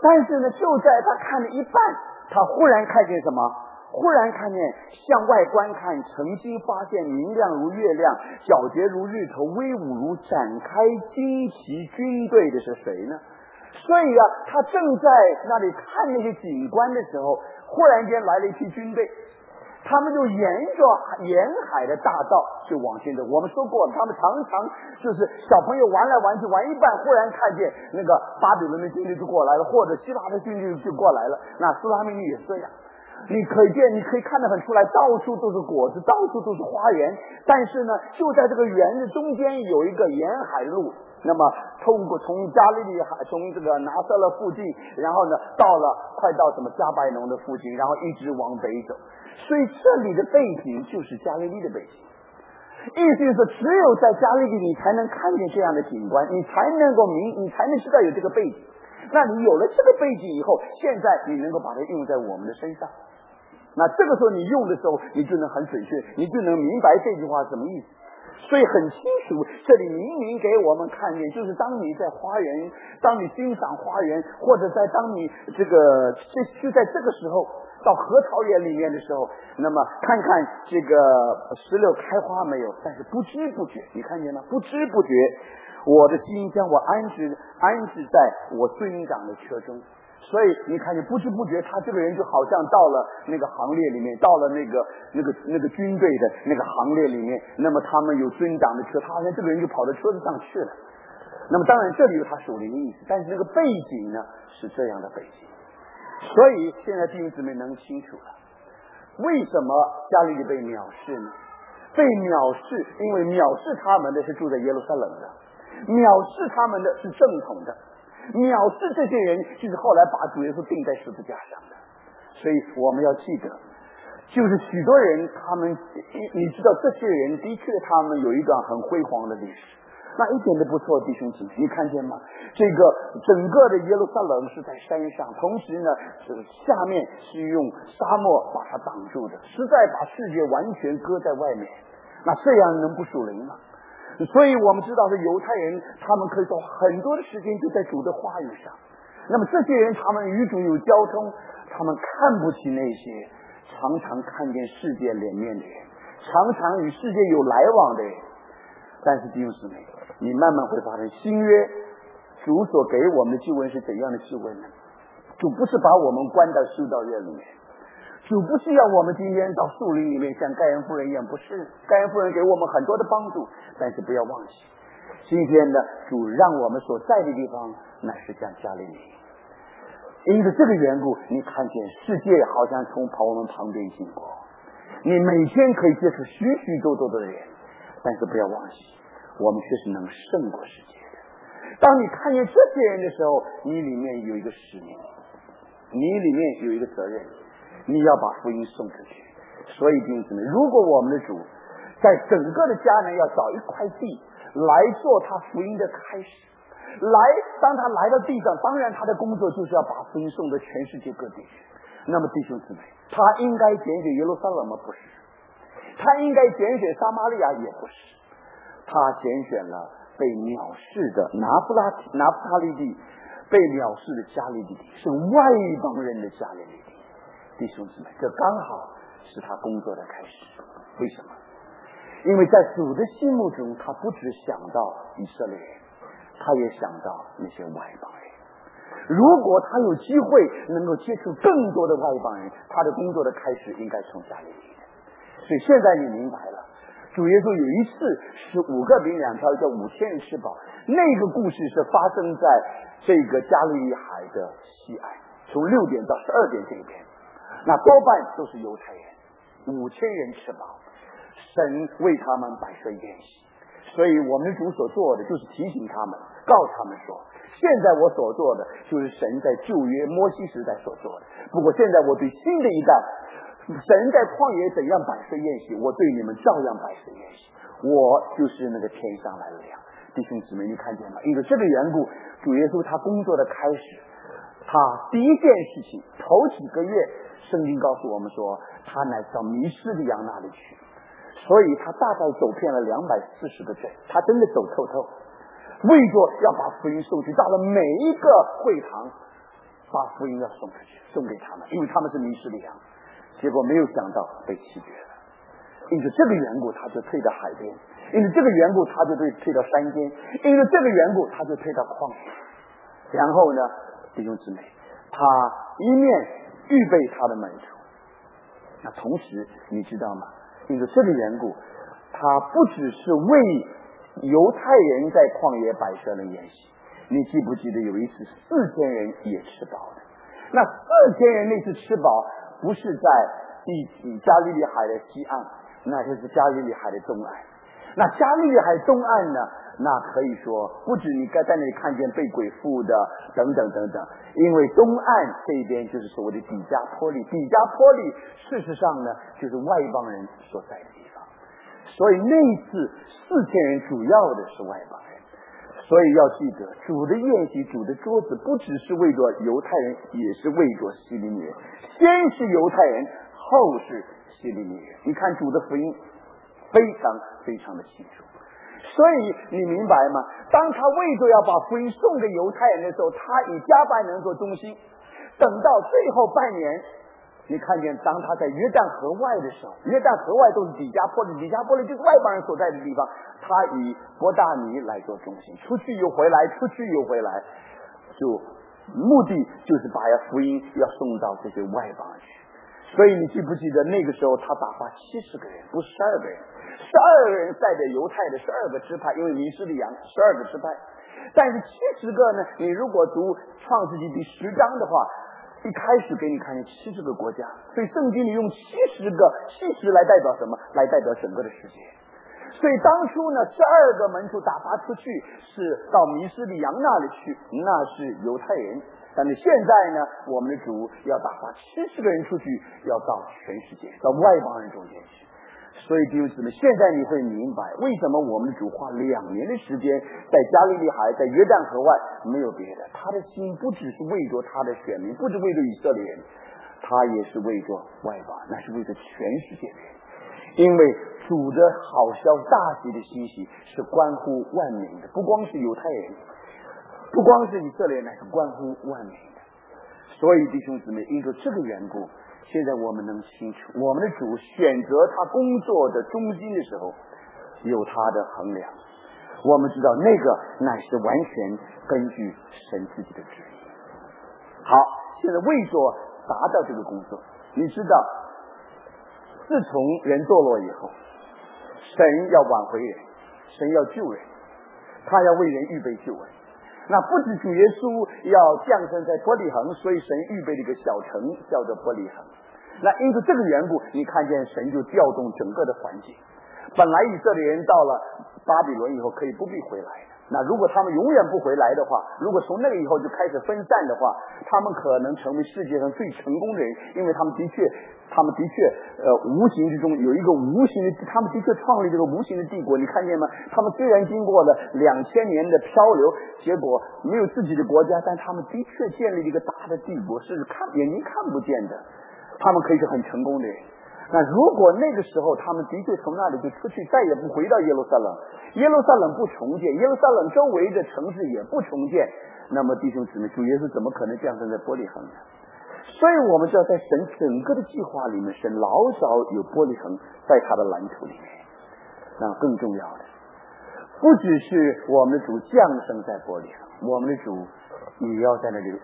但是呢，就在他看了一半，他忽然看见什么？忽然看见向外观看，诚心发现明亮如月亮，皎洁如日头，威武如展开旌旗军队的是谁呢？所以啊，他正在那里看那些景观的时候，忽然间来了一批军队，他们就沿着沿海的大道就往前走。我们说过，他们常常就是小朋友玩来玩去，玩一半忽然看见那个巴比伦的军队就过来了，或者希腊的军队就过来了。那斯拉米尼也是这样，你可以看得很出来，到处都是果子，到处都是花园。但是呢，就在这个园子中间有一个沿海路，那么从加利利海，从这个拿撒勒附近，然后呢快到什么加百农的附近，然后一直往北走。所以这里的背景就是加利利的背景，意思是只有在加利利你才能看见这样的景观，你才能知道有这个背景。那你有了这个背景以后，现在你能够把它用在我们的身上。那这个时候你用的时候，你就能很准确，你就能明白这句话什么意思。所以很清楚，这里明明给我们看见，就是当你在花园，当你欣赏花园，或者当你就在这个时候到核桃园里面的时候，那么看看这个石榴开花没有，但是不知不觉，你看见吗？不知不觉我的心将我安置在我尊长的车中。所以你看见不知不觉，他这个人就好像到了那个行列里面，到了那个军队的那个行列里面。那么他们有尊长的车，他好像这个人就跑到车子上去了。那么当然这里有他属灵的意思，但是那个背景呢是这样的背景。所以现在弟兄姊妹能清楚了，为什么加利利被藐视呢？被藐视，因为藐视他们的是住在耶路撒冷的，藐视他们的是正统的，藐视这些人就是后来把主耶稣钉在十字架上的。所以我们要记得，就是许多人他们，你知道这些人的确他们有一段很辉煌的历史，那一点都不错，弟兄姊妹，你看见吗？这个整个的耶路撒冷是在山上，同时呢下面是用沙漠把它挡住的，实在把世界完全搁在外面。那这样能不属灵吗？所以我们知道是犹太人，他们可以说很多的时间就在主的话语上。那么这些人他们与主有交通，他们看不起那些常常看见世界脸面的人，常常与世界有来往的人。但是弟兄姊妹，你慢慢会发现，新约主所给我们的救恩是怎样的救恩呢？主不是把我们关到修道院里面，主不是要我们今天到树林里面像盖恩夫人一样，不是。盖恩夫人给我们很多的帮助，但是不要忘记，今天的主让我们所在的地方乃是像加利利。因此这个缘故，你看见世界好像从我们旁边经过，你每天可以接触许许多多的人，但是不要忘记，我们却是能胜过世界的。当你看见这些人的时候，你里面有一个使命，你里面有一个责任，你要把福音送出去。所以弟兄姊妹，如果我们的主在整个的迦南要找一块地来做他福音的开始，当他来到地上，当然他的工作就是要把福音送到全世界各地去。那么弟兄姊妹，他应该拣选耶路撒冷吗？不是。他应该拣选撒玛利亚？也不是。他拣选了被藐视的拿弗他利地，被藐视的加利利地，是外邦人的加利利地。弟兄姊妹，这刚好是他工作的开始。为什么？因为在主的心目中，他不只想到以色列人，他也想到那些外邦人。如果他有机会能够接触更多的外邦人，他的工作的开始应该从加利利的。所以现在你明白了，主耶稣有一次是5个饼2条叫5000人吃饱，那个故事是发生在这个加利利海的西岸，从6点到12点这边，那多半都是犹太人，5000人吃饱，神为他们摆设宴席。所以我们主所做的就是提醒他们，告诉他们说，现在我所做的就是神在旧约摩西时代所做的，不过现在我对新的一代，神在旷野怎样摆设宴席，我对你们照样摆设宴席，我就是那个天上来的粮。弟兄姊妹，你看见吗？因为这个缘故，主耶稣他工作的开始，他第一件事情头几个月，圣经告诉我们说，他乃到迷失的羊那里去，所以他大概走遍了240个镇，他真的走透透，为着要把福音送去，到了每一个会堂把福音要送出去，送给他们，因为他们是迷失的羊。结果没有想到被弃绝了，因此这个缘故他就退到海边，因此这个缘故他就退到山间，因此这个缘故他就退到旷野。然后呢，弟兄姊妹，他一面预备他的门徒，那同时你知道吗？因此这个缘故，他不只是为犹太人在旷野摆设了筵席。你记不记得有一次4000人也吃饱了？那4000人那次吃饱不是在加利利海的西岸，那就是加利利海的东岸。那加利利海东岸呢，那可以说不止你该在那里看见被鬼附的等等等等，因为东岸这边就是所谓的底加波利，底加波利事实上呢就是外邦人所在的地方，所以那一次4000人主要的是外邦人。所以要记得，主的宴席，主的桌子不只是为着犹太人，也是为着希利尼人。先是犹太人，后是希利尼人。你看主的福音非常非常的清楚。所以你明白吗？当他为着要把福音送给犹太人的时候，他以加百农做中心，等到最后半年，你看见当他在约旦河外的时候，约旦河外都是底加波利，底加波利就是外邦人所在的地方，他以伯大尼来做中心，出去又回来，出去又回来，就目的就是把福音要送到这些外邦人去。所以你记不记得那个时候他打发70个人，不是12个人，12个人带着犹太的12个支派，因为迷失的羊12个支派，但是70个呢，你如果读创世纪第10章的话，一开始给你看见70个国家，所以圣经里用70来代表什么？来代表整个的世界。所以当初呢，12个门徒打发出去是到迷失的羊那里去，那是犹太人。但是现在呢，我们的主要打发70个人出去，要到全世界，到外邦人中间去。所以弟兄姊妹，现在你会明白为什么我们的主花2年的时间在加利利海，在约旦河外，没有别的，他的心不只是为着他的选民，不是为着以色列人，他也是为着外邦，那是为着全世界的人。因为主的好消大喜的信息是关乎万民的，不光是犹太人，不光是以色列人，乃是关乎万民的。所以弟兄姊妹，因着这个缘故，现在我们能清楚，我们的主选择他工作的中心的时候，有他的衡量。我们知道那个乃是完全根据神自己的旨意。好，现在为着达到这个工作，你知道，自从人堕落以后，神要挽回人，神要救人，他要为人预备救恩。那不止主耶稣要降生在伯利恒，所以神预备了一个小城叫做伯利恒。那因此这个缘故，你看见神就调动整个的环境。本来以色列人到了巴比伦以后可以不必回来的，那如果他们永远不回来的话，如果从那个以后就开始分散的话，他们可能成为世界上最成功的人，因为他们的确无形之中有一个无形的，他们的确创立这个无形的帝国。你看见吗？他们虽然经过了2000年的漂流，结果没有自己的国家，但他们的确建立了一个大的帝国，是眼睛看不见的，他们可以是很成功的人。那如果那个时候他们的确从那里就出去，再也不回到耶路撒冷，耶路撒冷不重建，耶路撒冷周围的城市也不重建，那么弟兄姊妹，主耶稣怎么可能降生在伯利恒呢？所以我们知道，在神整个的计划里面，神老早有伯利恒在他的蓝图里面。那更重要的，不只是我们的主降生在伯利恒，我们的主也要在那里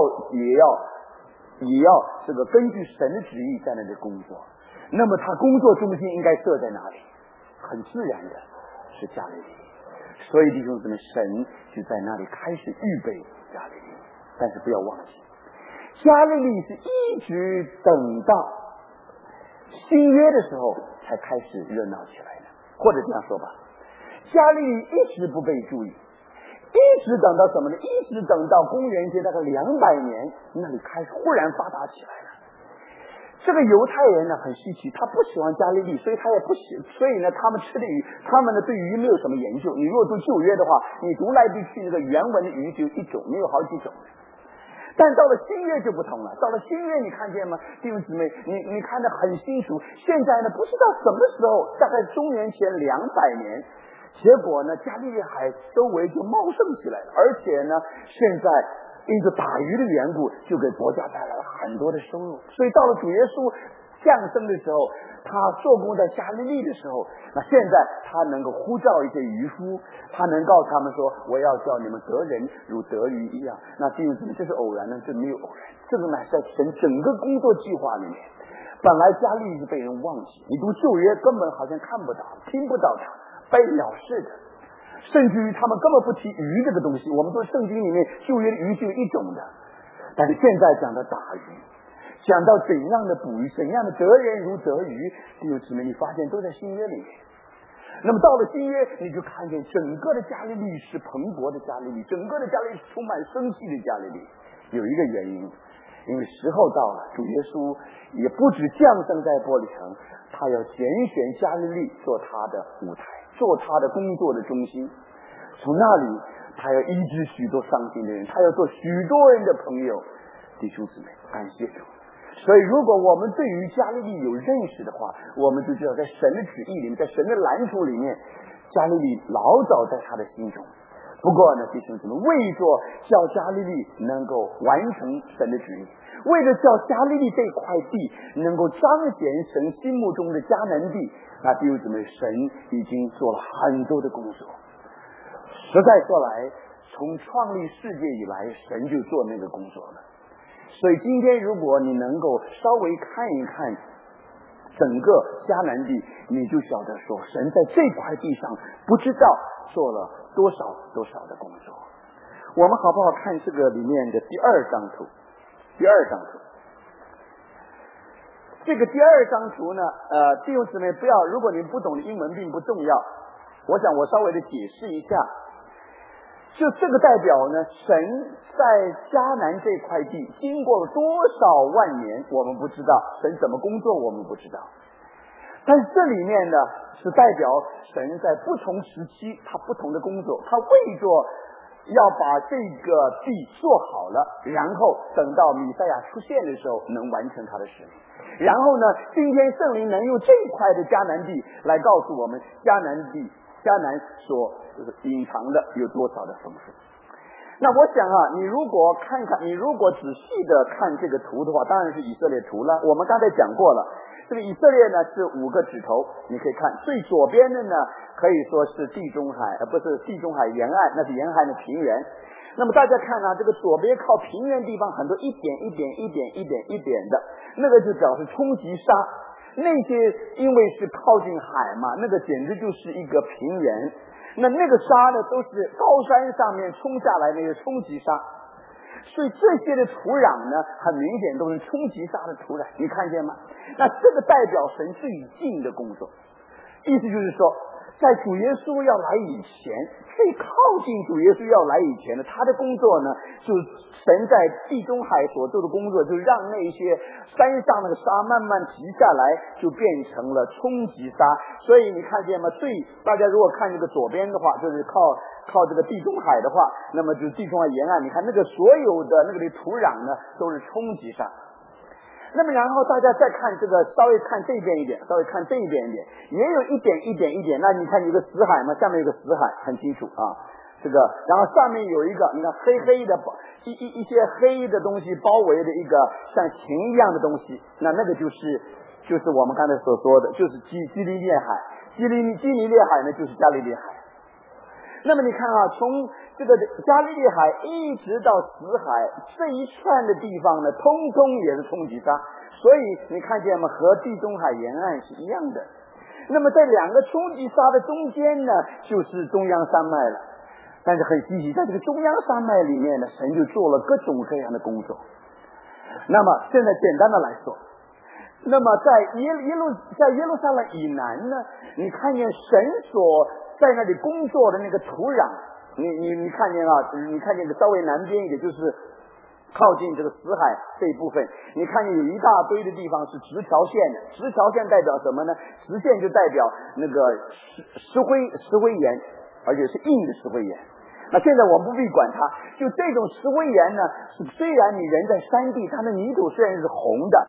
也要这个根据神的旨意在那里工作。那么他工作中心应该设在哪里？很自然的是加利利。所以弟兄姊妹，神就在那里开始预备加利利。但是不要忘记，加利利是一直等到新约的时候才开始热闹起来的。或者这样说吧，加利利一直不被注意，一直等到什么呢？一直等到公元前大概200年，那里开始忽然发达起来了。这个犹太人呢很稀奇，他不喜欢加利利，所以他也不喜，所以呢他们吃的鱼，他们呢对鱼没有什么研究。你如果读旧约的话，你读来读去那个原文的鱼就一种，没有好几种。但到了新约就不同了，到了新约你看见吗？弟兄姊妹，你看得很清楚。现在呢不知道什么时候，大概公元前200年，结果呢加利利海周围就茂盛起来了，而且呢现在因着打鱼的缘故，就给国家带来了很多的收入。所以到了主耶稣降生的时候，他做工在加利利的时候，那现在他能够呼召一些渔夫，他能告诉他们说，我要叫你们得人如得鱼一样。那弟兄姊妹，这是偶然呢？这没有偶然，这个乃是在神整个工作计划里面。本来加利利是被人忘记，你读旧约根本好像看不到听不到它，被藐视的，甚至于他们根本不提鱼这个东西。我们说圣经里面旧约的鱼就有一种的，但是现在讲到打鱼，讲到怎样的捕鱼，怎样的得人如得鱼，弟兄姊妹，你发现都在新约里面。那么到了新约，你就看见整个的加利利是蓬勃的加利利，整个的加利利是充满生气的加利利。有一个原因，因为时候到了，主耶稣也不止降生在伯利恒，他要拣选加利利做他的舞台，做他的工作的中心。从那里他要医治许多伤心的人，他要做许多人的朋友。弟兄姊妹，感谢主。所以如果我们对于加利利有认识的话，我们就知道在神的旨意里面，在神的蓝图里面，加利利老早在他的心中。不过呢，弟兄姊妹，为着叫加利利能够完成神的旨意，为了叫加利利这块地能够彰显神心目中的迦南地，那弟兄姊妹，神已经做了很多的工作。实在说来，从创立世界以来，神就做那个工作了。所以今天如果你能够稍微看一看整个迦南地，你就晓得说神在这块地上不知道做了多少的工作。我们好不好看这个里面的第二张图？第二张图，这个第二张图呢，弟兄姊妹不要，如果你不懂英文并不重要，我想我稍微的解释一下。就这个代表呢，神在迦南这块地经过了多少万年我们不知道，神怎么工作我们不知道，但是这里面呢是代表神在不同时期他不同的工作，他为着要把这个地做好了，然后等到弥赛亚出现的时候能完成他的使命。然后呢，今天圣灵能用这块的迦南地来告诉我们迦南所隐藏的有多少的丰富。那我想你如果仔细的看这个图的话，当然是以色列图了。我们刚才讲过了，这个以色列呢是5个指头，你可以看最左边的呢可以说是地中海，不是地中海沿岸，那是沿海的平原。那么大家看这个左边靠平原地方很多一点的，那个就表示冲击沙。那些因为是靠近海嘛，那个简直就是一个平原。那个沙呢都是高山上面冲下来那个冲击沙，所以这些的土壤呢很明显都是冲击沙的土壤，你看见吗？那这个代表神最近的工作，意思就是说在主耶稣要来以前，最靠近主耶稣要来以前呢，他的工作呢，就是神在地中海所做的工作，就让那些山上那个沙慢慢提下来，就变成了冲击沙。所以你看见吗？大家如果看这个左边的话，就是靠这个地中海的话，那么就是地中海沿岸，你看那个所有的那个的土壤呢，都是冲击沙。那么然后大家再看这个，稍微看这边一点，稍微看这边一点，也有一点。那你看有个死海嘛，下面有个死海，很清楚啊。这个，然后上面有一个，你看黑的一些黑的东西包围的一个像琴一样的东西，那个就是我们刚才所说的，就是基利列海。基利列海呢，就是加利利海。那么你看从这个加利利海一直到死海这一串的地方呢，通通也是冲击沙，所以你看见吗？和地中海沿岸是一样的。那么在2个冲击沙的中间呢，就是中央山脉了。但是很稀奇，在这个中央山脉里面呢，神就做了各种各样的工作。那么现在简单的来说，那么在耶路撒冷以南呢，你看见神所在那里工作的那个土壤，你看见你看见稍微南边一点，就是靠近这个死海这一部分，你看见有一大堆的地方是直条线的，直条线代表什么呢？直线就代表那个石灰岩，而且是硬的石灰岩。那现在我们不必管它，就这种石灰岩呢，是虽然你人在山地，它的泥土虽然是红的，